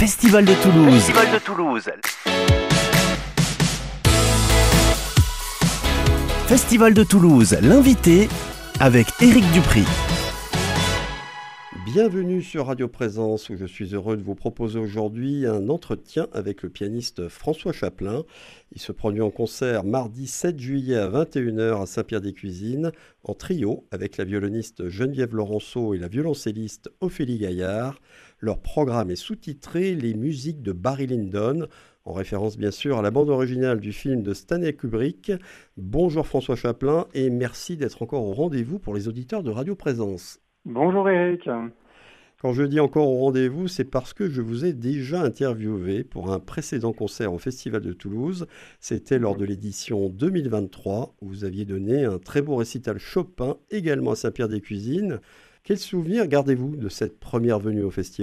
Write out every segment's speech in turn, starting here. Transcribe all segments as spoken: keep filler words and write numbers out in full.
Festival de Toulouse. Festival de Toulouse. Festival de Toulouse, l'invité avec Éric Dupri. Bienvenue sur Radio Présence où je suis heureux de vous proposer aujourd'hui un entretien avec le pianiste François Chaplin. Il se produit en concert mardi sept juillet à vingt et une heures à Saint-Pierre-des-Cuisines en trio avec la violoniste Geneviève Laurenceau et la violoncelliste Ophélie Gaillard. Leur programme est sous-titré « Les musiques de Barry Lyndon », en référence bien sûr à la bande originale du film de Stanley Kubrick. Bonjour François Chaplin et merci d'être encore au rendez-vous pour les auditeurs de Radio Présence. Bonjour Éric. Quand je dis encore au rendez-vous, c'est parce que je vous ai déjà interviewé pour un précédent concert au Festival de Toulouse. C'était lors de l'édition deux mille vingt-trois où vous aviez donné un très beau récital Chopin, également à Saint-Pierre-des-Cuisines. Quel souvenir gardez-vous de cette première venue au festival ?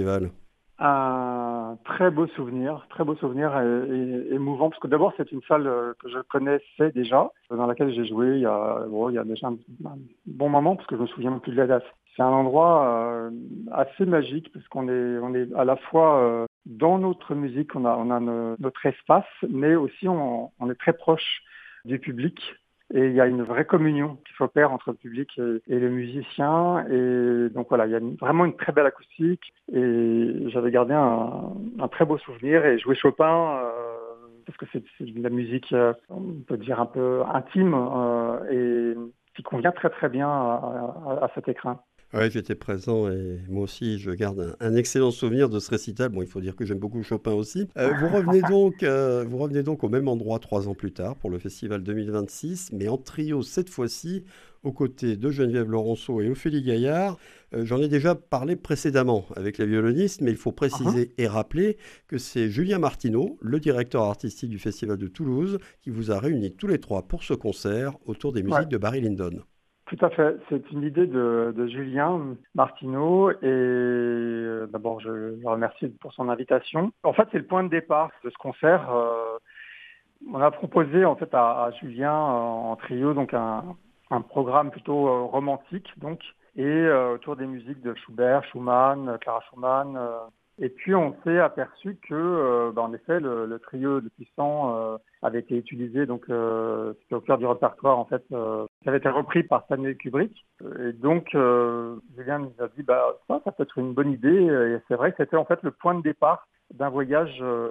Un très beau souvenir, très beau souvenir et, et émouvant, parce que d'abord c'est une salle que je connaissais déjà, dans laquelle j'ai joué il y a, bon, il y a déjà un, un bon moment, parce que je me souviens plus de la date. C'est un endroit euh, assez magique, parce qu'on est, on est à la fois euh, dans notre musique, on a, on a no, notre espace, mais aussi on, on est très proche du public. Et il y a une vraie communion qui s'opère entre le public et, et le musicien. Et donc voilà, il y a une, vraiment une très belle acoustique. Et j'avais gardé un, un très beau souvenir. Et jouer Chopin, euh, parce que c'est, c'est de la musique, euh, on peut dire un peu intime, euh, et qui convient très très bien à, à, à cet écrin. Oui, j'étais présent et moi aussi, je garde un, un excellent souvenir de ce récital. Bon, il faut dire que j'aime beaucoup Chopin aussi. Euh, vous, revenez donc, euh, vous revenez donc au même endroit trois ans plus tard pour le Festival deux mille vingt-six, mais en trio cette fois-ci, aux côtés de Geneviève Laurenceau et Ophélie Gaillard. Euh, j'en ai déjà parlé précédemment avec la violoniste, mais il faut préciser uh-huh. et rappeler que c'est Julien Martineau, le directeur artistique du Festival de Toulouse, qui vous a réunis tous les trois pour ce concert autour des musiques ouais. de Barry Lyndon. Tout à fait. C'est une idée de, de Julien Martineau et euh, d'abord je le remercie pour son invitation. En fait, c'est le point de départ de ce concert. Euh, on a proposé en fait à, à Julien euh, en trio donc un, un programme plutôt euh, romantique donc et euh, autour des musiques de Schubert, Schumann, Clara Schumann. Euh, et puis on s'est aperçu que, euh, bah, en effet, le, le trio de puissants euh, avait été utilisé, donc euh, c'était au cœur du répertoire en fait. Euh, ça avait été repris par Stanley Kubrick. Et donc euh, Julien nous a dit, bah ça, ça peut être une bonne idée. Et c'est vrai que c'était en fait le point de départ d'un voyage euh,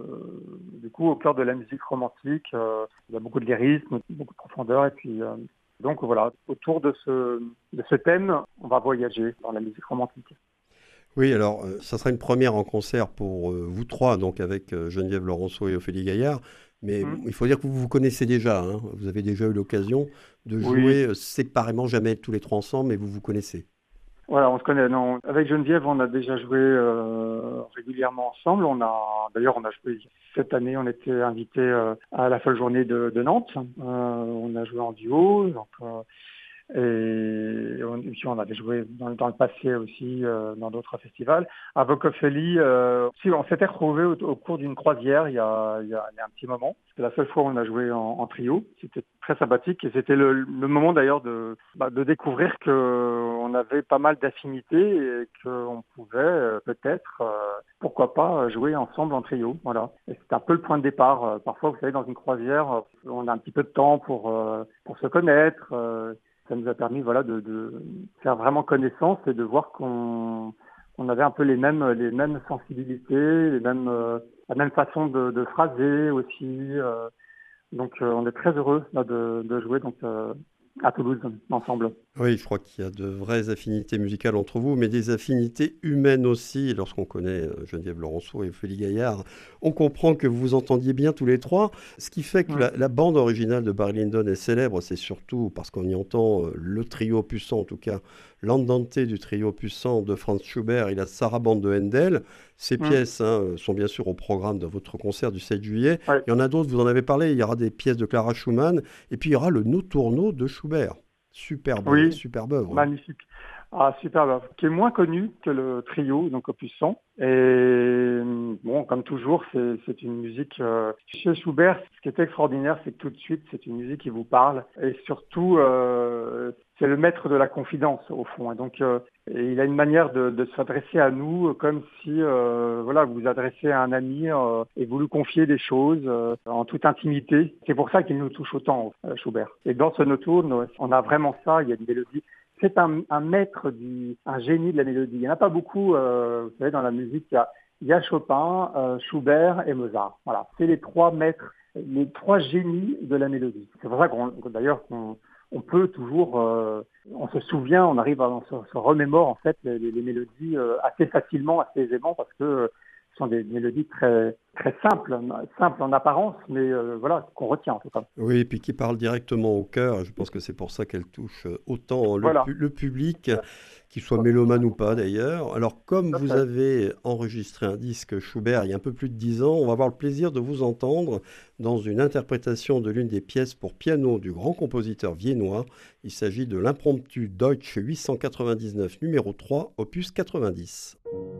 du coup au cœur de la musique romantique. Euh, il y a beaucoup de lyrisme, beaucoup de profondeur, et puis euh, donc voilà, autour de ce de ce thème, on va voyager dans la musique romantique. Oui, alors euh, ça sera une première en concert pour euh, vous trois, donc avec euh, Geneviève Laurenceau et Ophélie Gaillard. Mais mmh. il faut dire que vous vous connaissez déjà. Hein. Vous avez déjà eu l'occasion de jouer oui. séparément, jamais tous les trois ensemble, mais vous vous connaissez. Voilà, on se connaît. Non, avec Geneviève, on a déjà joué euh, régulièrement ensemble. On a, d'ailleurs, on a joué cette année. On était invité euh, à la folle journée de, de Nantes. Euh, on a joué en duo. Donc, euh, Et on, puis on avait joué dans, dans le passé aussi euh, dans d'autres festivals. Avec Ophélie, euh, si on s'était retrouvés au, au cours d'une croisière il y, a, il, y a, il y a un petit moment. C'était la seule fois où on a joué en, en trio. C'était très sympathique et c'était le, le moment d'ailleurs de, bah, de découvrir qu'on avait pas mal d'affinités et qu'on pouvait euh, peut-être, euh, pourquoi pas, jouer ensemble en trio. Voilà. Et c'était un peu le point de départ. Parfois, vous savez, dans une croisière, on a un petit peu de temps pour, euh, pour se connaître. Euh, Ça nous a permis voilà, de, de faire vraiment connaissance et de voir qu'on on avait un peu les mêmes, les mêmes sensibilités, les mêmes, euh, la même façon de, de phraser aussi. Euh, donc euh, on est très heureux là, de, de jouer donc, euh, à Toulouse ensemble. Oui, je crois qu'il y a de vraies affinités musicales entre vous, mais des affinités humaines aussi. Lorsqu'on connaît Geneviève Laurenceau et Ophélie Gaillard, on comprend que vous vous entendiez bien tous les trois. Ce qui fait que mmh. la, la bande originale de Barry Lyndon est célèbre, c'est surtout parce qu'on y entend le trio puissant, en tout cas l'andante du trio puissant de Franz Schubert et la sarabande de Handel. Ces mmh. pièces hein, sont bien sûr au programme de votre concert du sept juillet. Ouais. Il y en a d'autres, vous en avez parlé, il y aura des pièces de Clara Schumann, et puis il y aura le Notourno de Schubert. Superbe, oui, superbe œuvre. Magnifique. Ah, superbe œuvre, qui est moins connu que le trio, donc opus cent. Et bon, comme toujours, c'est, c'est une musique... Euh, chez Schubert, ce qui est extraordinaire, c'est que tout de suite, c'est une musique qui vous parle. Et surtout, euh, c'est le maître de la confidence au fond. Et donc, euh, et il a une manière de, de s'adresser à nous comme si, euh, voilà, vous vous adressez à un ami euh, et vous lui confiez des choses euh, en toute intimité. C'est pour ça qu'il nous touche autant, euh, Schubert. Et dans ce nocturne, on a vraiment ça. Il y a une mélodie. C'est un, un maître, du, un génie de la mélodie. Il n'y en a pas beaucoup, euh, vous savez, dans la musique. Il y a, il y a Chopin, euh, Schubert et Mozart. Voilà, c'est les trois maîtres, les trois génies de la mélodie. C'est pour ça qu'on, d'ailleurs, qu'on on peut toujours, euh, on se souvient, on arrive à, on se, se remémore en fait les, les mélodies euh, assez facilement, assez aisément, parce que euh, ce sont des mélodies très très simples, simples en apparence, mais euh, voilà, qu'on retient en tout cas. Oui, et puis qui parle directement au cœur. Je pense que c'est pour ça qu'elle touche autant le, voilà. pu- le public, qu'il soit mélomane ou pas d'ailleurs. Alors, comme vous avez enregistré un disque Schubert il y a un peu plus de dix ans, on va avoir le plaisir de vous entendre dans une interprétation de l'une des pièces pour piano du grand compositeur viennois. Il s'agit de l'impromptu Deutsch huit cent quatre-vingt-dix-neuf numéro trois, opus quatre-vingt-dix.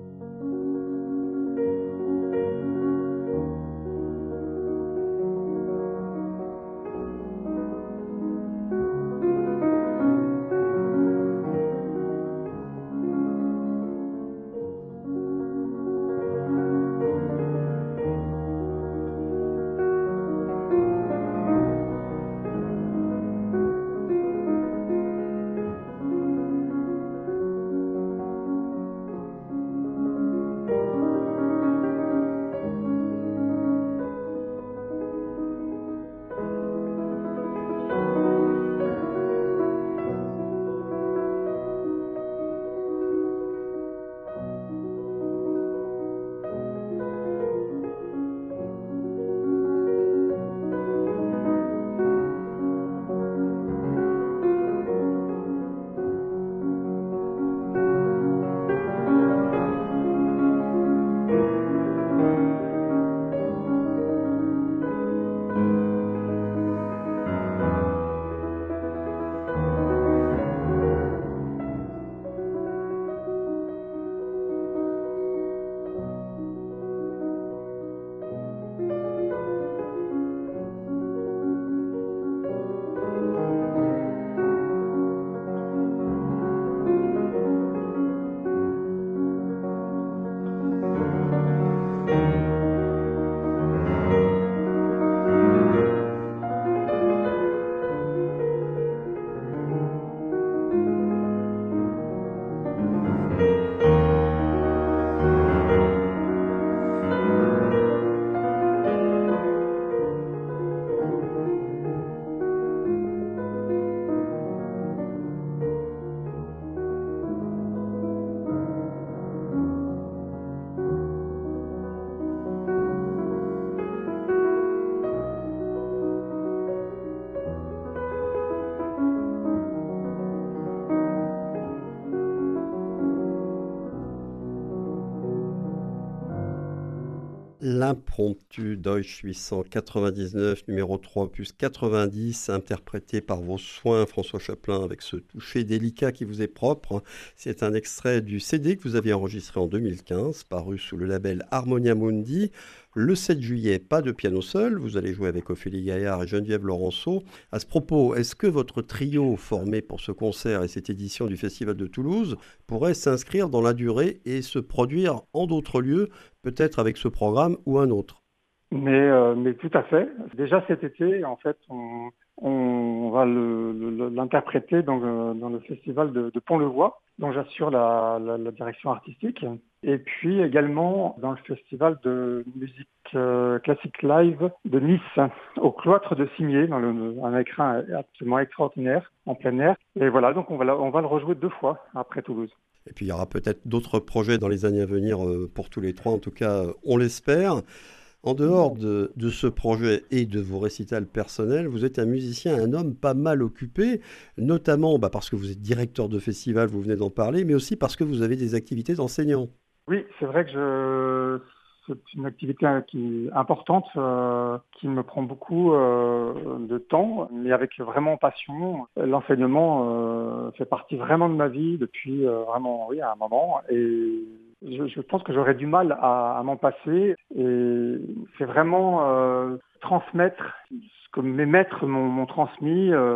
L'impromptu Deutsch huit cent quatre-vingt-dix-neuf, numéro trois, opus quatre-vingt-dix, interprété par vos soins, François Chaplin, avec ce toucher délicat qui vous est propre. C'est un extrait du C D que vous aviez enregistré en deux mille quinze, paru sous le label Harmonia Mundi. Le sept juillet, pas de piano seul, vous allez jouer avec Ophélie Gaillard et Geneviève Laurenceau. À ce propos, est-ce que votre trio formé pour ce concert et cette édition du Festival de Toulouse pourrait s'inscrire dans la durée et se produire en d'autres lieux, peut-être avec ce programme ou un autre? Mais, euh, mais tout à fait. Déjà cet été, en fait, on, on va le, le, l'interpréter dans le, dans le festival de, de Pont-le-Voix, dont j'assure la, la, la direction artistique. Et puis également dans le festival de musique euh, classique live de Nice, au cloître de Cimier, dans le, un écrin absolument extraordinaire, en plein air. Et voilà, donc on va, la, on va le rejouer deux fois après Toulouse. Et puis il y aura peut-être d'autres projets dans les années à venir euh, pour tous les trois, en tout cas on l'espère. En dehors de, de ce projet et de vos récitals personnels, vous êtes un musicien, un homme pas mal occupé, notamment bah, parce que vous êtes directeur de festival, vous venez d'en parler, mais aussi parce que vous avez des activités d'enseignant. Oui, c'est vrai que je... c'est une activité qui est importante, euh, qui me prend beaucoup euh, de temps, mais avec vraiment passion. L'enseignement euh, fait partie vraiment de ma vie depuis euh, vraiment oui, un moment. Et je, je pense que j'aurais du mal à, à m'en passer. Et c'est vraiment euh, transmettre ce que mes maîtres m'ont, m'ont transmis. Euh,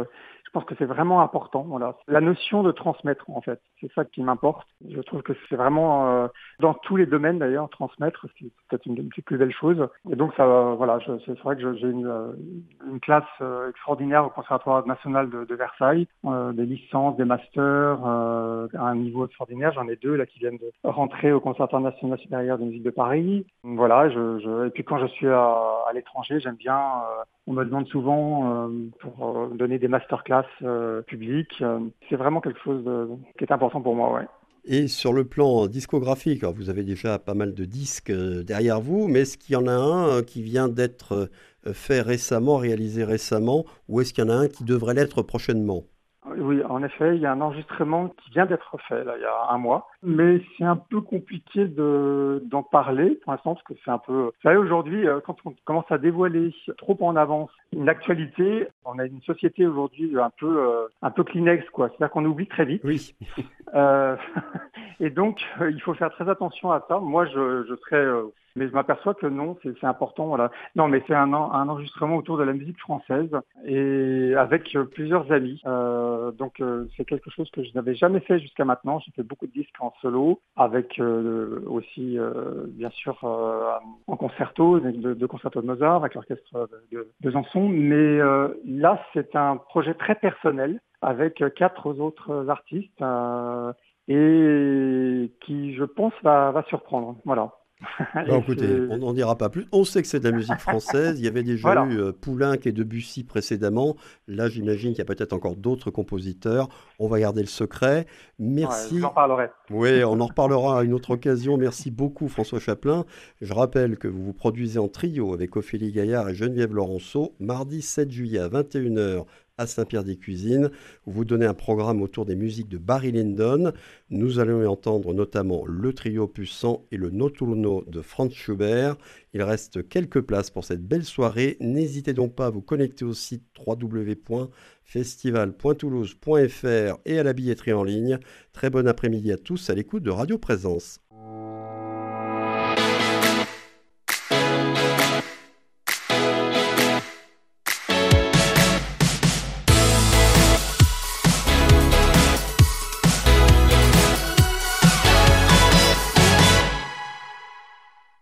Je pense que c'est vraiment important. Voilà. La notion de transmettre, en fait, c'est ça qui m'importe. Je trouve que c'est vraiment, euh, dans tous les domaines d'ailleurs, transmettre, c'est peut-être une des plus belles choses. Et donc, ça, euh, voilà, je, c'est vrai que je, j'ai une, euh, une classe euh, extraordinaire au Conservatoire national de, de Versailles, euh, des licences, des masters, euh, à un niveau extraordinaire. J'en ai deux là qui viennent de rentrer au Conservatoire national supérieur de musique de Paris. Voilà, je, je, et puis quand je suis à, à l'étranger, j'aime bien. Euh, on me demande souvent euh, pour euh, donner des masterclass euh, publiques. Euh, c'est vraiment quelque chose de, qui est important pour moi, ouais. Et sur le plan discographique, alors vous avez déjà pas mal de disques euh, derrière vous, mais est-ce qu'il y en a un euh, qui vient d'être euh, fait récemment, réalisé récemment, ou est-ce qu'il y en a un qui devrait l'être prochainement? Oui, en effet, il y a un enregistrement qui vient d'être fait, là, il y a un mois. Mais c'est un peu compliqué de, d'en parler pour l'instant, parce que c'est un peu... Vous savez, aujourd'hui, quand on commence à dévoiler trop en avance une actualité, on a une société aujourd'hui un peu, euh, un peu Kleenex, quoi. C'est-à-dire qu'on oublie très vite. Oui. euh, et donc, euh, il faut faire très attention à ça. Moi, je, je serais... Euh, mais je m'aperçois que non, c'est, c'est important, voilà. Non, mais c'est un, un enregistrement autour de la musique française et avec euh, plusieurs amis. Euh, donc, euh, c'est quelque chose que je n'avais jamais fait jusqu'à maintenant. J'ai fait beaucoup de disques en solo, avec euh, aussi, euh, bien sûr, euh, en concerto, de, de concerto de Mozart, avec l'orchestre de, de Besançon. Mais euh, là, c'est un projet très personnel, avec quatre autres artistes, euh, et qui, je pense, va, va surprendre. Voilà. Bon, écoutez, on n'en dira pas plus. On sait que c'est de la musique française. Il y avait déjà voilà. eu euh, Poulenc et Debussy précédemment. Là, j'imagine qu'il y a peut-être encore d'autres compositeurs. On va garder le secret. Merci. Ouais, j'en parlerai. Oui, on en reparlera à une autre occasion. Merci beaucoup, François Chaplin. Je rappelle que vous vous produisez en trio avec Ophélie Gaillard et Geneviève Laurenceau, mardi sept juillet à vingt et une heures à Saint-Pierre-des-Cuisines, où vous donnez un programme autour des musiques de Barry Lyndon. Nous allons y entendre notamment le trio opus cent et le Notturno de Franz Schubert. Il reste quelques places pour cette belle soirée. N'hésitez donc pas à vous connecter au site w w w point festival point toulouse point f r et à la billetterie en ligne. Très bon après-midi à tous à l'écoute de Radio Présence.